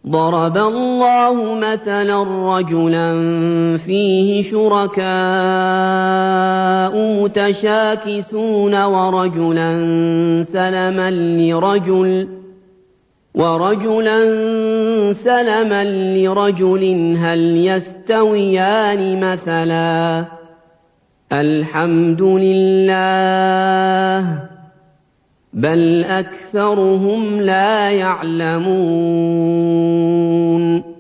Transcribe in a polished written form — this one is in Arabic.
ضَرَبَ اللَّهُ مَثَلًا رَّجُلًا فِيهِ شُرَكَاءُ مُتَشَاكِسُونَ وَرَجُلًا سَلَمًا لِّرَجُلٍ هَلْ يَسْتَوِيَانِ مَثَلًا ۚ الْحَمْدُ لِلَّهِ ۚ بَلْ أَكْثَرُهُمْ لَا يَعْلَمُونَ